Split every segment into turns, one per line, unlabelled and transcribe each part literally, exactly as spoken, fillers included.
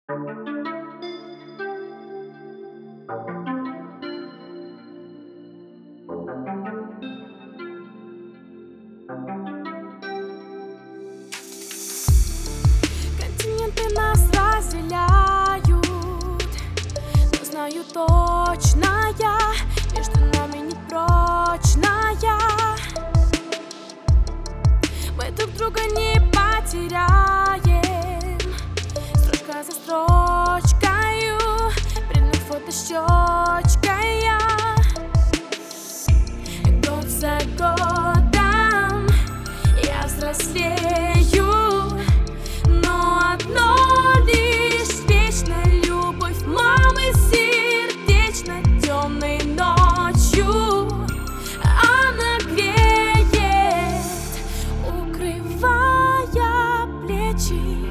Континенты нас разделяют, но знаю точно я, между нами непрочная. Мы друг друга не потеряем, строчка за строчкою, предмет фотощечкой я. Год за годом я взрослею, но одно лишь вечная любовь мамы сердечно темной ночью. Она греет, укрывая плечи.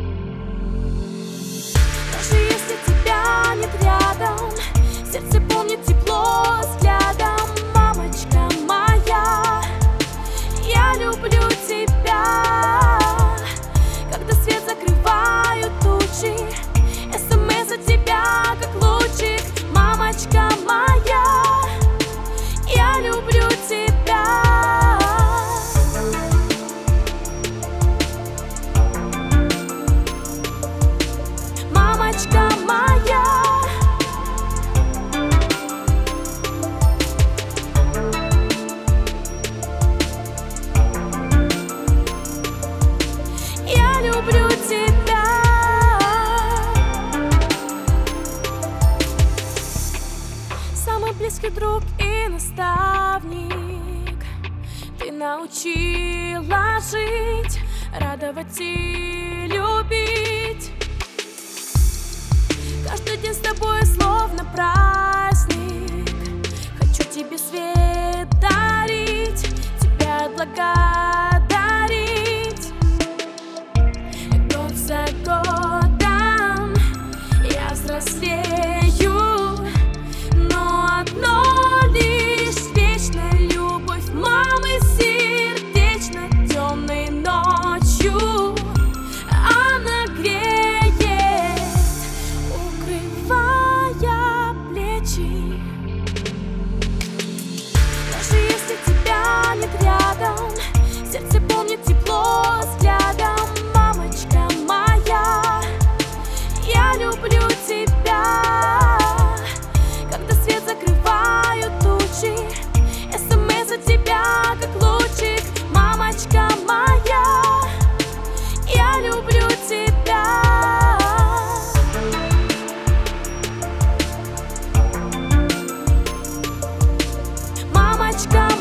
Даже если тебя нет рядом, сердце помнит тепло взглядом. Мамочка моя, я люблю тебя. Когда свет закрывают тучи, СМС от тебя как лучик. Мамочка моя, я люблю тебя. Мамочка моя, я люблю тебя. Самый близкий друг и наставник, ты научила жить, радовать и любить. Каждый день с тобой словно праздник. Хочу тебе свет дарить, тебя отблагодарить. Год за годом я взрослею, но одно лишь вечная любовь мамы сердечно темной ночью. Она греет, укрывая плечи. Даже если тебя нет рядом, сердце помнит тепло взглядом. Мамочка моя, я люблю тебя. Когда свет закрывают тучи, СМС от тебя как лучик. Мамочка моя, я люблю тебя. Мамочка